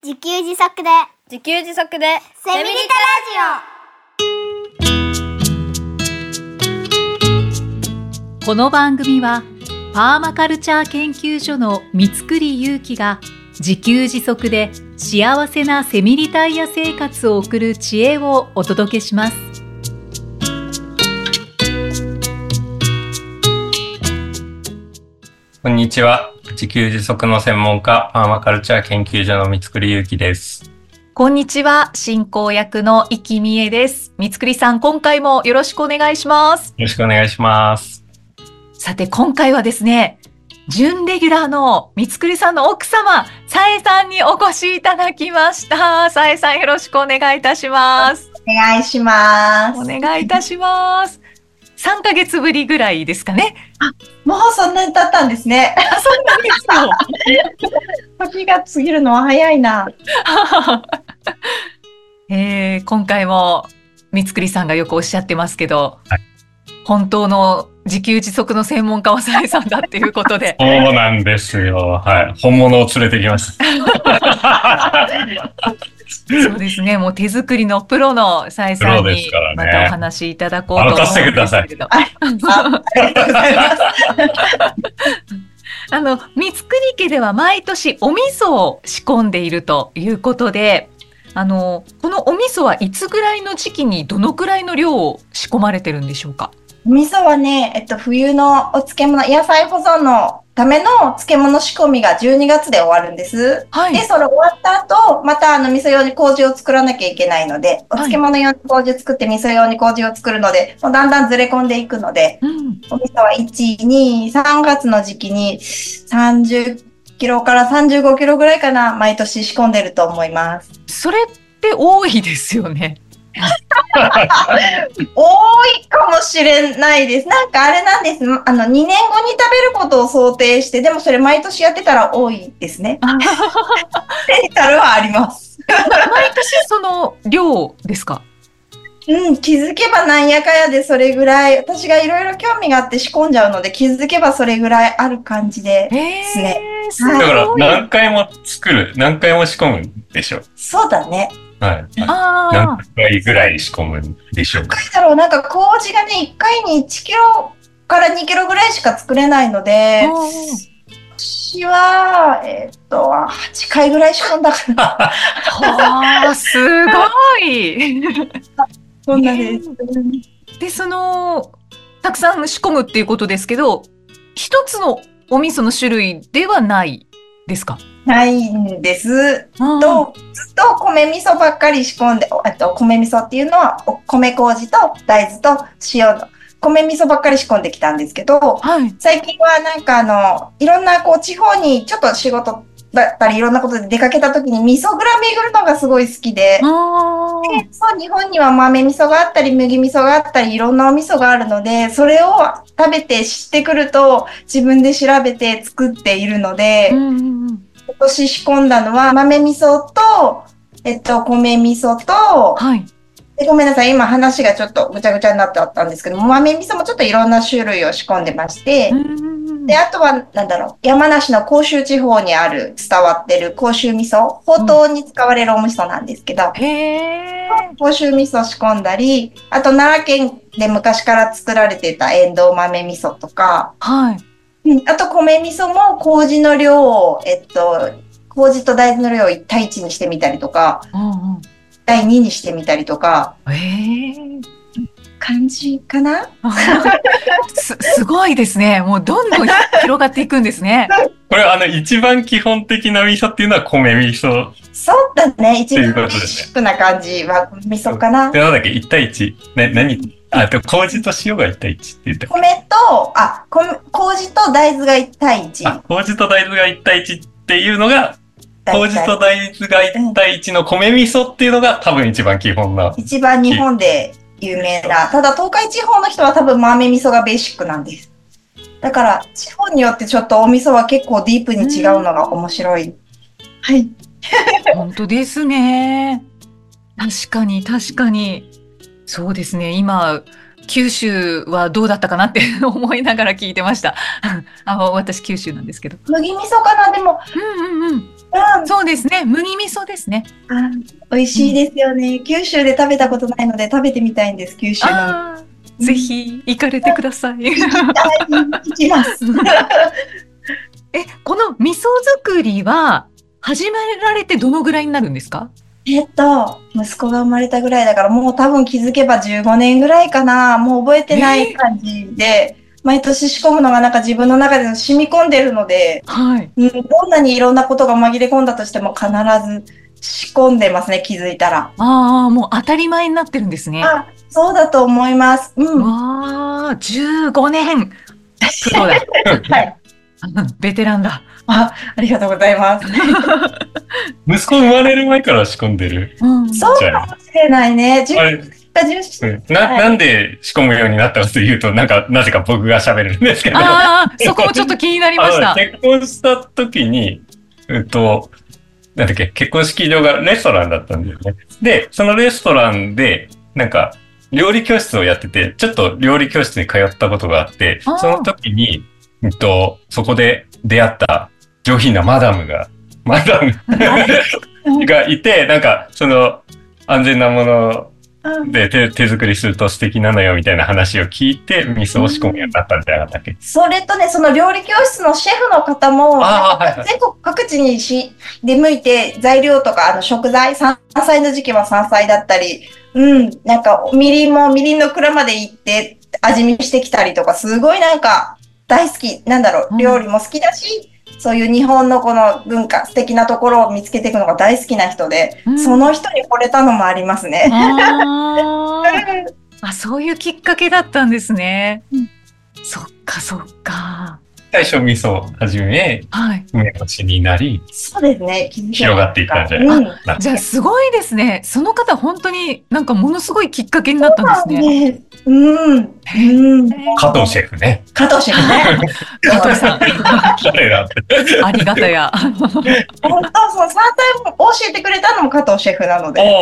自給自足でセミリタラジオ。この番組はパーマカルチャー研究所の三栗祐希が自給自足で幸せなセミリタイヤ生活を送る知恵をお届けします。 こんにちは。自給自足の専門家、パーマカルチャー研究所の三栗祐希です。 こんにちは、進行役の生きみえです。三栗さん、今回もよろしくお願いします。 よろしくお願いします。 さて、今回はですね、準レギュラーの三栗さんの奥様、さえさんにお越しいただきました。さえさん、よろしくお願いいたします。 お願いします。 お願いいたします。3ヶ月ぶりぐらいですかね。 もうそんなに経ったんですね。 そうなんですよ。 時が過ぎるのは早いな。 今回も三栗さんがよくおっしゃってますけど、はい、本当の自給自足の専門家はさえさんだっていうことで。 そうなんですよ。はい。本物を連れてきました。 そうですね。もう手作りのプロのさえさんにまたお話しいただこうと思うんですけど。 任せてください。 ありがとうございます。 三栗家では毎年お味噌を仕込んでいるということで、このお味噌はいつぐらいの時期にどのくらいの量を仕込まれてるんでしょうか？ お味噌はね、冬のお漬物、野菜保存のための漬物仕込みが12月で終わるんです。はい、で、それ終わった後、また味噌用に麹を作らなきゃいけないので、お漬物用に麹を作って味噌用に麹を作るので、もうだんだんずれ込んでいくので、お味噌は1、2、3月の時期に30キロから35キロぐらいかな、毎年仕込んでると思います。 それって多いですよね。 多いかもしれないです。なんかあれなんです。2年後に食べることを想定して、でもそれ毎年やってたら多いですね。デジタルはあります。 毎年その量ですか？ 気づけばなんやかやでそれぐらい、私がいろいろ興味があって仕込んじゃうので、気づけばそれぐらいある感じですね。 だから何回も作る、何回も仕込むんでしょ？ そうだね。 はい。何回ぐらい仕込むんでしょうか？ なんか麹がね、1回に1キロから2キロぐらいしか作れないので、私は、8回ぐらい仕込んだかな。すごい。 そんなです。 で、たくさん仕込むっていうことですけど、一つのお味噌の種類ではないですか？ ないんです。ずっと米味噌ばっかり仕込んで、米味噌っていうのは米麹と大豆と塩の米味噌ばっかり仕込んできたんですけど、最近はなんかいろんな地方にちょっと仕事だったりいろんなことで出かけた時に味噌蔵巡るのがすごい好きで、日本には豆味噌があったり麦味噌があったりいろんなお味噌があるので、それを食べて知ってくると自分で調べて作っているので、今年仕込んだのは豆味噌と、米味噌と、ごめんなさい、今話がちょっとぐちゃぐちゃになってあったんですけども、豆味噌もちょっといろんな種類を仕込んでまして、で、あとは、山梨の甲州地方にある、伝わってる甲州味噌、ほうとうに使われるお味噌なんですけど、甲州味噌仕込んだり、あと奈良県で昔から作られてたエンドウ豆味噌とか、あと米味噌も麹の量を、麹と大豆の量を1対1にしてみたりとか、1対2にしてみたりとか、感じかなすごいですね。もうどんどん広がっていくんですね。 これ一番基本的な味噌っていうのは米味噌。 そうだね。一番ベーシックな感じは米味噌かな。 で、なんだっけ ?1 対1。麹と塩が1対1って言った。 麹と大豆が1対1。 麹と大豆が1対1っていうのが、麹と大豆が1対1の米味噌っていうのが多分一番基本な。 一番日本で有名な。ただ東海地方の人は多分豆味噌がベーシックなんです。だから地方によってちょっとお味噌は結構ディープに違うのが面白い。はい。 本当ですね。確かに確かに。そうですね。今、九州はどうだったかなって思いながら聞いてました。私九州なんですけど。 麦味噌かなでも、 うん、 そうですね。麦味噌ですね。 美味しいですよね。九州で食べたことないので食べてみたいんです、九州の。 ぜひ行かれてください。 行きます。 この味噌作りは始められてどのぐらいになるんですか？ 息子が生まれたぐらいだから、もう多分気づけば15年ぐらいかな。もう覚えてない感じで、毎年仕込むのがなんか自分の中で染み込んでるので、 はい。 どんなにいろんなことが紛れ込んだとしても必ず仕込んでますね、気づいたら。 もう当たり前になってるんですね。 そうだと思います。 わあ、15年。プロだ。 はい。 ベテランだ。 ありがとうございます。 息子生まれる前から仕込んでる。 そうかもしれないね。 なんで仕込むようになったかというと、なぜか僕が喋るんですけど。 そこもちょっと気になりました。 結婚した時に、なんだっけ、結婚式場がレストランだったんだよね。で、そのレストランで、料理教室をやってて、ちょっと料理教室に通ったことがあって、その時に、そこで出会った上品なマダムがいて、安全なもので手作りすると素敵なのよみたいな話を聞いて、味噌を仕込むようになったんじゃなかったっけ？ それとね、その料理教室のシェフの方も、全国各地に出向いて、材料とか、食材、山菜の時期は山菜だったり、みりんの蔵まで行って味見してきたりとか、すごい大好き、料理も好きだし、そういう日本のこの文化、素敵なところを見つけていくのが大好きな人で、その人に惚れたのもありますね。 そういうきっかけだったんですね。そっか。 最初味噌を始め、梅干しになり、 そうですね。 広がっていったんじゃないですか。 じゃあすごいですね。その方本当にものすごいきっかけになったんですね。 加藤シェフね。 加藤シェフね。 加藤さん。 誰だって。 ありがたや。 本当、その山菜を教えてくれたのも加藤シェフなので。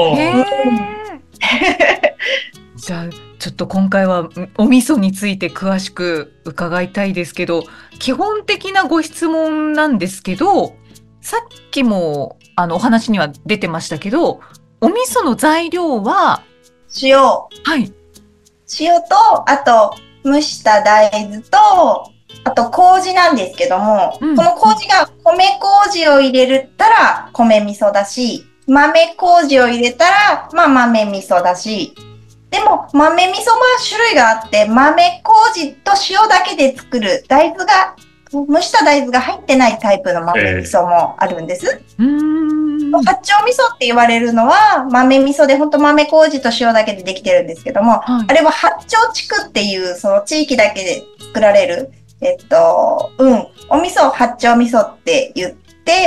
じゃあちょっと今回はお味噌について詳しく伺いたいですけど、基本的なご質問なんですけど、さっきもお話には出てましたけど、お味噌の材料は塩。 はい。 塩と、あと蒸した大豆と、あと麹なんですけども、この麹が米麹を入れたら米味噌だし、豆麹を入れたら豆味噌だし、でも豆味噌は種類があって、豆麹と塩だけで作る蒸した大豆が入ってないタイプの豆味噌もあるんです。八丁味噌って言われるのは豆味噌で本当豆麹と塩だけでできてるんですけども、あれは八丁地区っていうその地域だけで作られる、お味噌を八丁味噌って言って、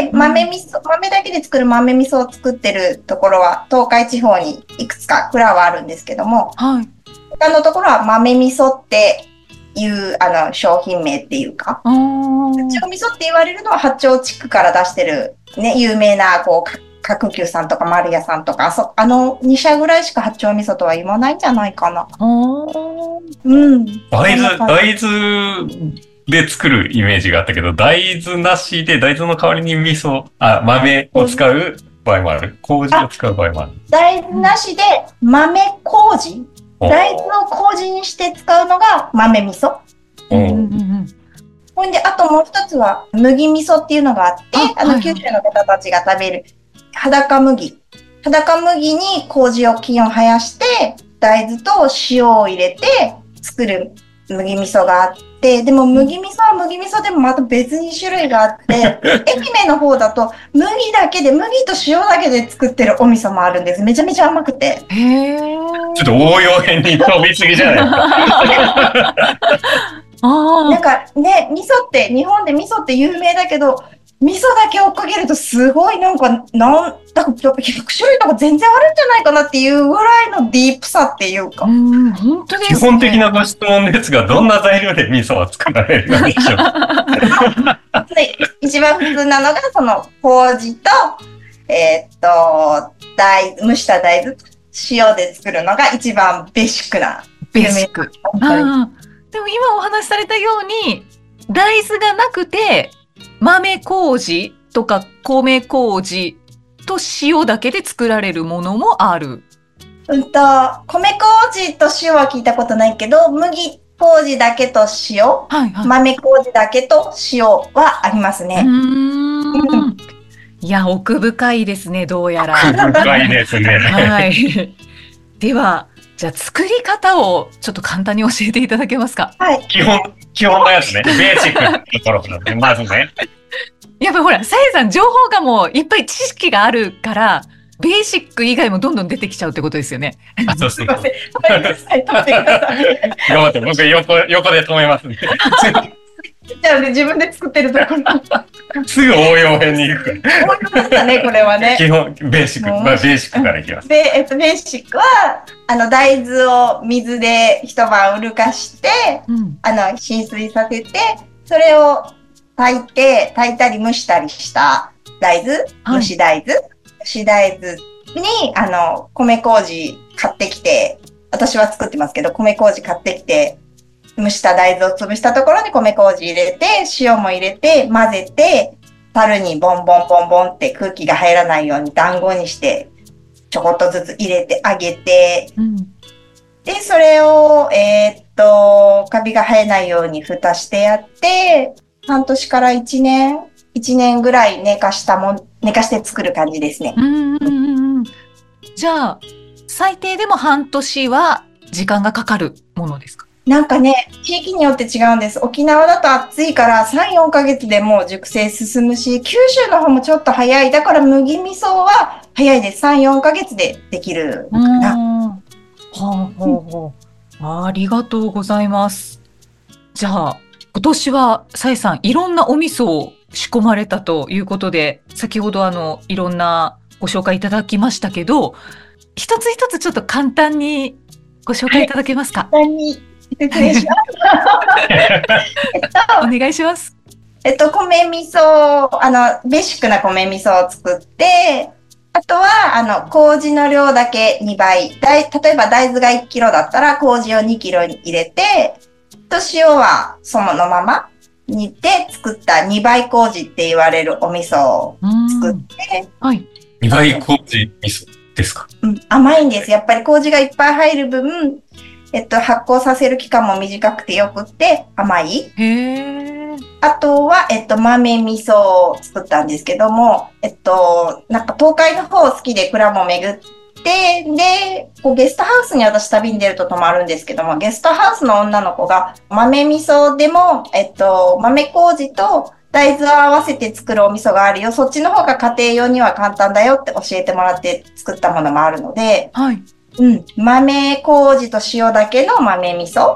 豆だけで作る豆味噌を作ってるところは東海地方にいくつか蔵はあるんですけども、他のところは豆味噌っていう商品名っていうか、八丁味噌って言われるのは八丁地区から出してるね、有名な角球さんとか丸屋さんとか、2社ぐらいしか八丁味噌とは言わないんじゃないかな。 大豆で作るイメージがあったけど、大豆なしで大豆の代わりに豆を使う場合もある。麹を使う場合もある。 大豆なしで豆麹、大豆を麹にして使うのが豆味噌。ほんで、あともう一つは麦味噌っていうのがあって、九州の方たちが食べる裸麦に麹を生やして、大豆と塩を入れて作る麦味噌があって、でも麦味噌は麦味噌でもまた別に種類があって、愛媛の方だと麦と塩だけで作ってるお味噌もあるんです。めちゃめちゃ甘くて。 ちょっと応用編に飛びすぎじゃないですか。 味噌って日本で味噌って有名だけど、味噌だけ追っかけるとすごい100種類とか全然あるんじゃないかなっていうぐらいのディープさっていうか。 本当ですね。 基本的なご質問ですが、どんな材料で味噌は作られるのでしょう？ 一番普通なのがその麹と蒸した大豆、塩で作るのが一番ベーシックな。 ベーシック。でも今お話しされたように、大豆がなくて豆麹とか米麹と塩だけで作られるものもある。 米麹と塩は聞いたことないけど、麦麹だけと塩、豆麹だけと塩はありますね。 いや、奥深いですね、どうやら。 奥深いですね。 はい。では、じゃあ作り方をちょっと簡単に教えていただけますか？ はい。 基本のやつね。ベーシックなところなんで、まずね。 やっぱりほら、さえさん情報がもういっぱい知識があるから、ベーシック以外もどんどん出てきちゃうってことですよね。 そうそう。 すいません。止めてください。 頑張って、僕横で止めますね。 じゃあね、自分で作ってるところ。 すぐ応用編に行くから。 思いましたね、これはね。 基本、ベーシック。ベーシックからいきます。 ベーシックは、大豆を水で一晩うるかして、浸水させて、それを炊いたり蒸したりした大豆、蒸し大豆に、米麹買ってきて、私は作ってますけど、米麹買ってきて、蒸した大豆を潰したところに米麹入れて、塩も入れて、混ぜて、樽にボンボンボンボンって空気が入らないように団子にして、ちょこっとずつ入れてあげて、で、それを、カビが生えないように蓋してやって、半年から1年ぐらい寝かして作る感じですね。 じゃあ、最低でも半年は時間がかかるものですか？ なんかね、地域によって違うんです。沖縄だと暑いから3、4ヶ月でもう熟成進むし、九州の方もちょっと早い。だから麦味噌は早いです。3、4ヶ月でできるかな。 ありがとうございます。じゃあ、今年はさえさん、いろんなお味噌を仕込まれたということで、先ほどいろんなご紹介いただきましたけど、一つ一つちょっと簡単にご紹介いただけますか？ 簡単に説明します。 お願いします。 米味噌、ベーシックな米味噌を作って、あとは、麹の量だけ2倍。例えば大豆が1キロだったら、麹を2キロに入れて、塩はそのまま煮て作った2倍麹って言われるお味噌を作って。 2倍麹味噌ですか？ 甘いんです。やっぱり麹がいっぱい入る分、発酵させる期間も短くてよくって甘い。あとは、豆味噌を作ったんですけども、なんか東海の方好きで蔵も巡って、で、ゲストハウスに私旅に出ると泊まるんですけども、ゲストハウスの女の子が豆味噌でも、豆麹と大豆を合わせて作るお味噌があるよ。そっちの方が家庭用には簡単だよって教えてもらって作ったものもあるので、豆麹と塩だけの豆味噌。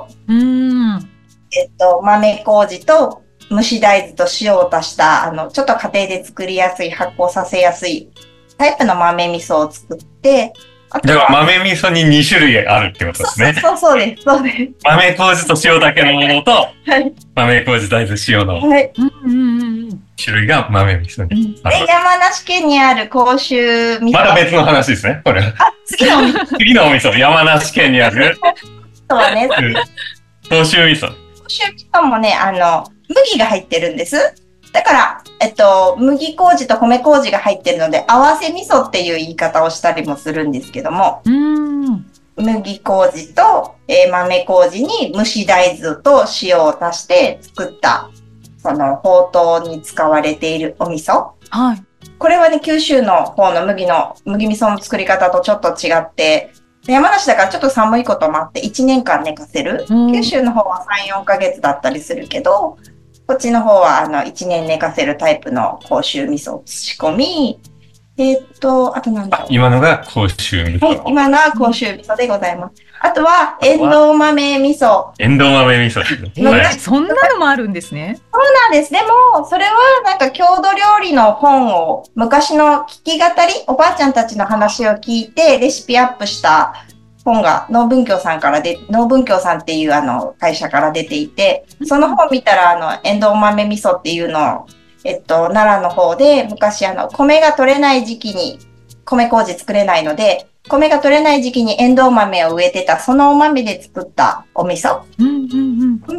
豆麹と蒸し大豆と塩を足した、ちょっと家庭で作りやすい、発酵させやすいタイプの豆味噌を作って、 だから豆味噌に2種類あるってことですね。 そうです。 豆麹と塩だけのものと、豆麹大豆塩の種類が豆味噌にある。 で、山梨県にある甲州味噌。 まだ別の話ですね、これ。 次のお味噌。 次のお味噌、山梨県にある。 そうね。 甲州味噌。 甲州味噌もね、麦が入ってるんです。だから、麦麹と米麹が入ってるので、合わせ味噌っていう言い方をしたりもするんですけども、麦麹と、豆麹に蒸し大豆と塩を足して作った、その、ほうとうに使われているお味噌。これはね、九州の方の麦味噌の作り方とちょっと違って、山梨だからちょっと寒いこともあって1年間寝かせる。九州の方は3、4ヶ月だったりするけど、こっちの方は1年寝かせるタイプの甲州味噌を仕込み、あとなんだろう。 今のが甲州味噌。 今のは甲州味噌でございます。あとは、エンドウ豆味噌。 エンドウ豆味噌。 そんなのもあるんですね。 そうなんです。でも、それはなんか郷土料理の本を、昔の聞き語り、おばあちゃんたちの話を聞いて、レシピアップした本が農文教さんっていう会社から出ていて、その本見たらエンドウ豆味噌っていうのを、奈良の方で昔米が取れない時期に米麹作れないので、米が取れない時期にエンドウ豆を植えてた、そのお豆で作ったお味噌。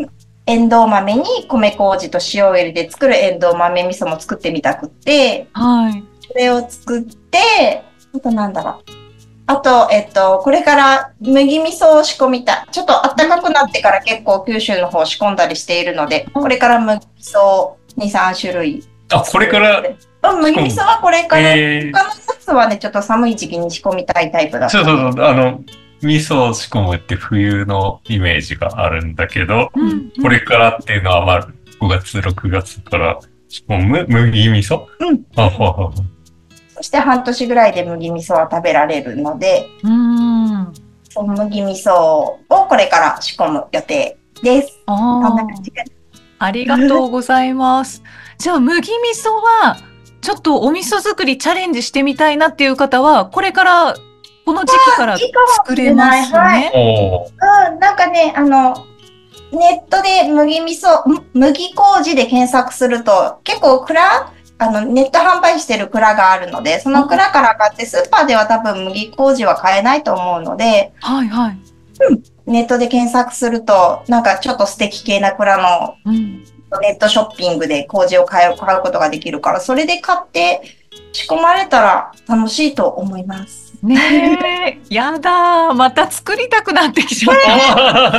エンドウ豆に米麹と塩を入れて作るエンドウ豆味噌も作ってみたくって、 はい。 それを作って、あとなんだろう。あと、これから麦味噌を仕込みたい。ちょっと暖かくなってから結構九州の方仕込んだりしているので、これから麦味噌を2、3種類。 あ、これから麦味噌はこれから、他のやつはね、ちょっと寒い時期に仕込みたいタイプだった。 そう、味噌を仕込むって冬のイメージがあるんだけど、これからっていうのは、まあ、5月、6月から仕込む麦味噌。 そして半年ぐらいで麦味噌は食べられるので、その麦味噌をこれから仕込む予定です。 ありがとうございます。じゃあ麦味噌はちょっとお味噌作りチャレンジしてみたいなっていう方はこれからこの時期から作れますね。 なんかね、ネットで麦麹で検索すると結構ネット販売してる蔵があるので、その蔵から買ってスーパーでは多分麦麹は買えないと思うので、 はいはい。 ネットで検索すると、なんかちょっと素敵系な蔵のネットショッピングで麹を買うことができるから、それで買って仕込まれたら楽しいと思います。 ねえ、やだー。また作りたくなってきちゃった。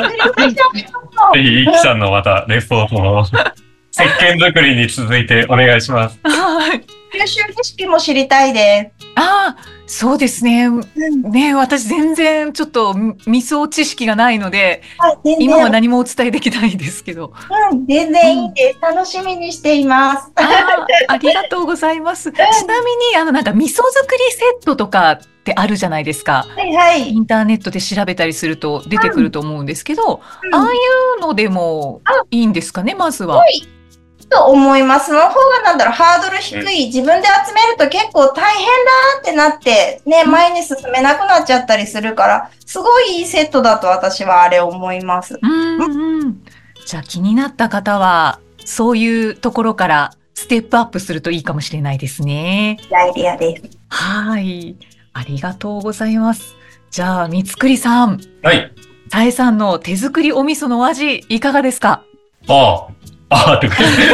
ぜひ、イキさんのまたレポートの石鹸作りに続いてお願いします。 はい。 九州レシピも知りたいです。 ああ、そうですね。ね、私全然ちょっと味噌知識がないので、今は何もお伝えできないですけど。 全然いいです。楽しみにしています。 ありがとうございます。ちなみに、なんか味噌作りセットとかってあるじゃないですか。インターネットで調べたりすると出てくると思うんですけど、ああいうのでもいいんですかね、まずは。 と思います。その方がハードル低い。自分で集めると結構大変だってなって、ね、前に進めなくなっちゃったりするから、すごいいいセットだと私はあれ思います。 じゃあ気になった方は、そういうところからステップアップするといいかもしれないですね。 アイデアです。 はい。ありがとうございます。じゃあ、三つくりさん。 はい。 さえさんの手作りお味噌のお味、いかがですか？ とか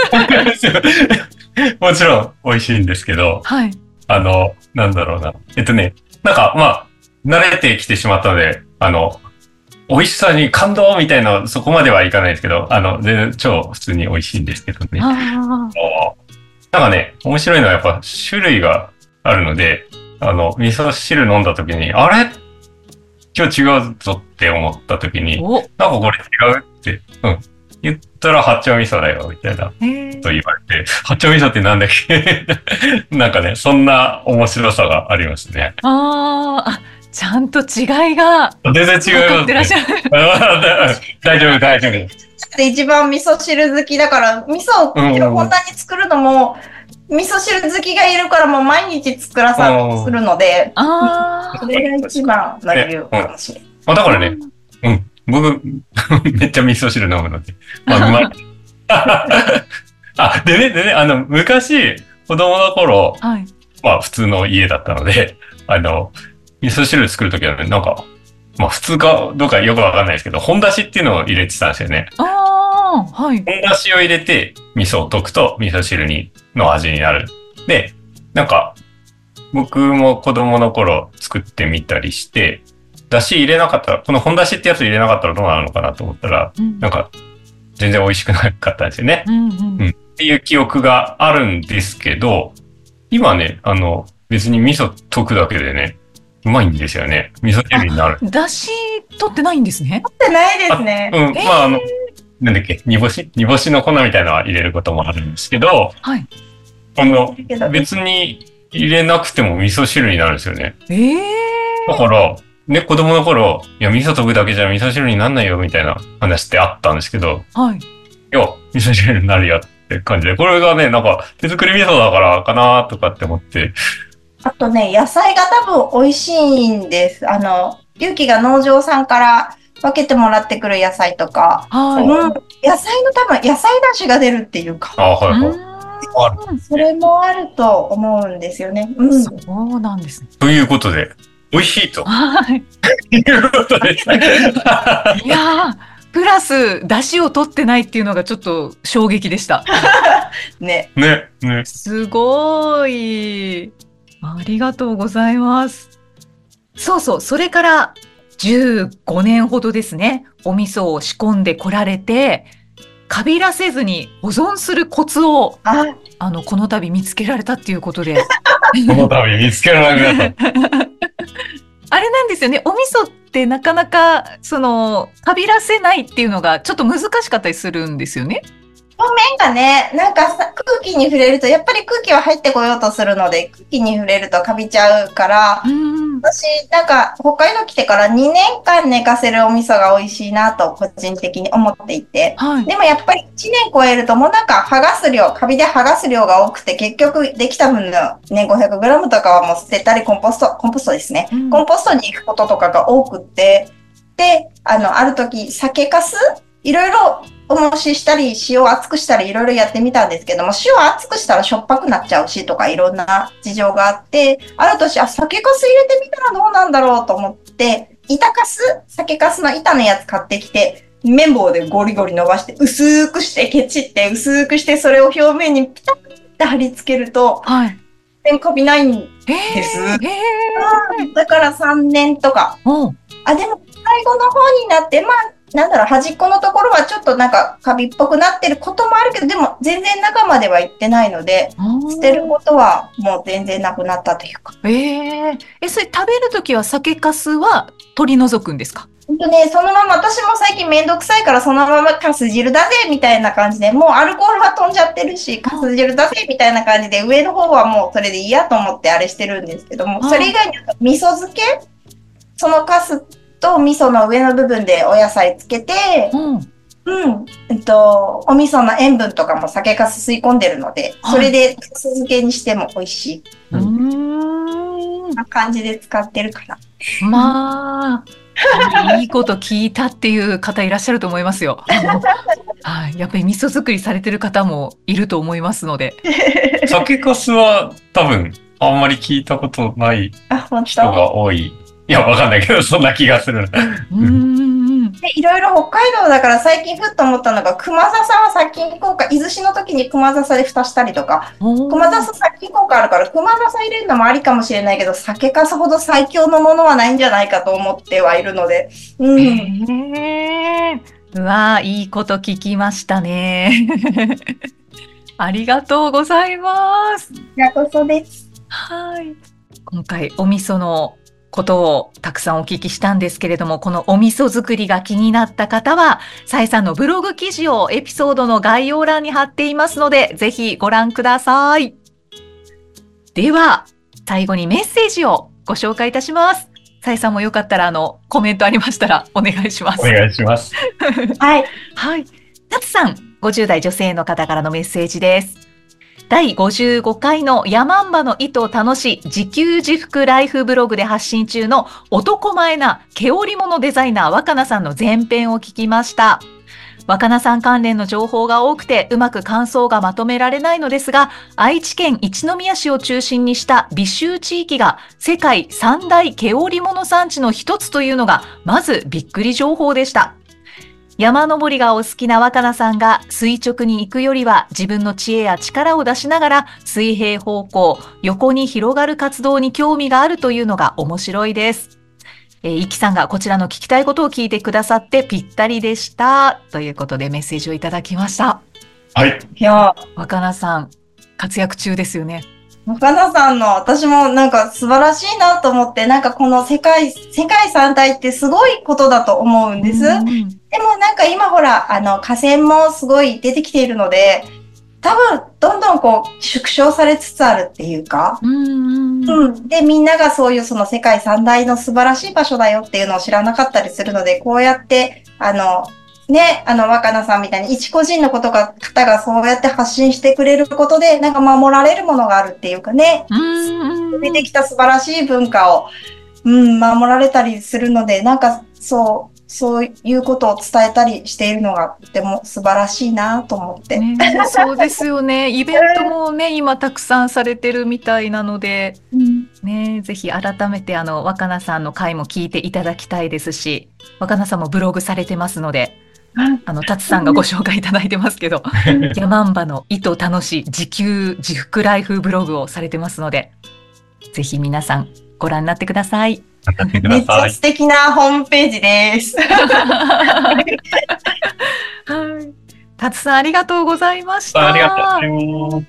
もちろん美味しいんですけど、 はい。 なんだろうな。なんか、まあ、慣れてきてしまったので、美味しさに感動みたいな、そこまではいかないですけど、全然超普通に美味しいんですけどね。なんかね、面白いのはやっぱ種類があるので、味噌汁飲んだ時に、あれ今日違うぞって思った時に、なんかこれ違うって、言ったら八丁味噌だよ、みたいな、と言われて、八丁味噌ってなんだっけなんかね、そんな面白さがありますね。 ちゃんと違いが。 全然違いますね。分かってらっしゃる。大丈夫、大丈夫。 一番味噌汁好きだから、味噌をこんなに作るのも、味噌汁好きがいるからもう毎日作るので、それが一番の理由かもしれない。 だからね、僕、めっちゃ味噌汁飲むので。まあ、うまい。でね、昔、子供の頃、まあ、普通の家だったので、味噌汁作るときはね、なんか、まあ、普通かどうかよくわかんないですけど、本だしっていうのを入れてたんですよね。 はい。 本だしを入れて、味噌を溶くと、味噌汁の味になる。で、なんか、僕も子供の頃作ってみたりして、だし入れなかったら、この本だしってやつ入れなかったらどうなるのかなと思ったら、なんか、全然美味しくなかったんですよね。っていう記憶があるんですけど、今ね、別に味噌溶くだけでね、うまいんですよね。味噌汁になる。 だし取ってないんですね。 取ってないですね。 まあなんだっけ、煮干しの粉みたいなのは入れることもあるんですけど、 はい。 別に入れなくても味噌汁になるんですよね。だから、ね、子供の頃、いや、味噌溶くだけじゃ味噌汁になんないよみたいな話ってあったんですけど、 はい。 いや、味噌汁になるよって感じで、これがね、なんか手作り味噌だからかなとかって思って。 あとね、野菜が多分美味しいんです。ゆうきが農場さんから分けてもらってくる野菜とか、野菜の多分野菜出汁が出るっていうか。それもあると思うんですよね。 そうなんですね。 ということで、美味しいと。 はい。 いうことでした。 いやプラス出汁を取ってないっていうのがちょっと衝撃でした。 ね。 すごい。ありがとうございます。そうそう、それから15年ほどですね、お味噌を仕込んでこられて、かびらせずに保存するコツを、この度見つけられたっていうことで。この度見つけられた。 あれなんですよね、お味噌ってなかなか、かびらせないっていうのがちょっと難しかったりするんですよね。 表面がね、なんか空気に触れると、やっぱり空気は入ってこようとするので、空気に触れるとカビちゃうから、私、なんか、北海道来てから2年間寝かせるお味噌が美味しいなと、個人的に思っていて。でもやっぱり1年超えると、もうなんか、カビで剥がす量が多くて、結局、できた分のね、500g とかはもう捨てたり、コンポストですね。コンポストに行くこととかが多くって、で、ある時、酒粕いろいろ、おもししたり、塩を熱くしたり、いろいろやってみたんですけども、塩熱くしたらしょっぱくなっちゃうし、とかいろんな事情があって、ある年、酒粕入れてみたらどうなんだろうと思って、酒粕の板のやつ買ってきて、綿棒でゴリゴリ伸ばして、薄くして、ケチって薄くして、それを表面にピタッて貼り付けると、全然カビないんです。だから3年とか。でも最後の方になって、端っこのところはちょっとなんかカビっぽくなってることもあるけど、でも全然中までは行ってないので、捨てることはもう全然なくなったというか。 それ食べるときは酒粕は取り除くんですか？ そのまま、私も最近めんどくさいからそのままカス汁だぜみたいな感じで、もうアルコールは飛んじゃってるし、カス汁だぜみたいな感じで、上の方はもうそれでいいやと思ってあれしてるんですけども、それ以外に味噌漬け、そのカスと味噌の上の部分でお野菜つけて、お味噌の塩分とかも酒粕吸い込んでるので、それでカス漬けにしても美味しい。な感じで使ってるかな。 いいこと聞いたっていう方いらっしゃると思いますよ。やっぱり味噌作りされてる方もいると思いますので。 酒粕は多分あんまり聞いたことない人が多い。いや、わかんないけど、そんな気がする。 いろいろ北海道だから最近ふっと思ったのが、熊笹は殺菌効果、伊豆市の時に熊笹で蓋したりとか、熊笹殺菌効果あるから熊笹入れるのもありかもしれないけど、酒粕ほど最強のものはないんじゃないかと思ってはいるので。 うわー、いいこと聞きましたね。ありがとうございます。 こちらこそです。 今回お味噌のことをたくさんお聞きしたんですけれども、このお味噌作りが気になった方は、さえさんのブログ記事をエピソードの概要欄に貼っていますので、ぜひご覧ください。では、最後にメッセージをご紹介いたします。さえさんもよかったらコメントありましたらお願いします。 お願いします。 なつさん、50代女性の方からのメッセージです。第55回の山んばの糸楽し自給自福ライフブログで発信中の男前な毛織物デザイナー若菜さんの前編を聞きました。若菜さん関連の情報が多くてうまく感想がまとめられないのですが、愛知県一宮市を中心にした美州地域が世界三大毛織物産地の一つというのがまずびっくり情報でした。山登りがお好きな若菜さんが垂直に行くよりは自分の知恵や力を出しながら水平方向、横に広がる活動に興味があるというのが面白いです。イキさんがこちらの聞きたいことを聞いてくださってぴったりでしたということでメッセージをいただきました。 いや、 若菜さん活躍中ですよね。 若菜さんの私もなんか素晴らしいなと思って、なんかこの世界三大ってすごいことだと思うんです。でもなんか今ほら河川もすごい出てきているので、多分どんどんこう縮小されつつあるっていうか、でみんながそういうその世界三大の素晴らしい場所だよっていうのを知らなかったりするので、こうやって若菜さんみたいに一個人の方がそうやって発信してくれることで、なんか守られるものがあるっていうかね、出てきた素晴らしい文化を、守られたりするので、なんかそういうことを伝えたりしているのがとても素晴らしいなと思って。 そうですよね。イベントもね、今たくさんされてるみたいなので、ぜひ改めて若菜さんの回も聞いていただきたいですし、若菜さんもブログされてますので、 達さんがご紹介いただいてますけど、ヤマンバの糸楽しい自給自福ライフブログをされてますので、ぜひ皆さんご覧になってください。 めっちゃ素敵なホームページです。はい。 達さんありがとうございました。 ありがとうございます。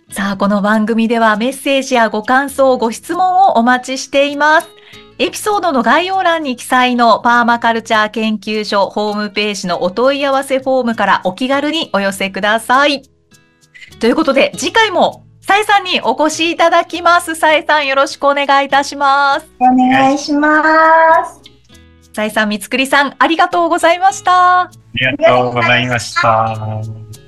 さあ、この番組ではメッセージやご感想、ご質問をお待ちしています。エピソードの概要欄に記載のパーマカルチャー研究所ホームページのお問い合わせフォームからお気軽にお寄せください。ということで、次回もさえさんにお越しいただきます。さえさんよろしくお願いいたします。 お願いします。 さえさん、みつくりさん、ありがとうございました。 ありがとうございました。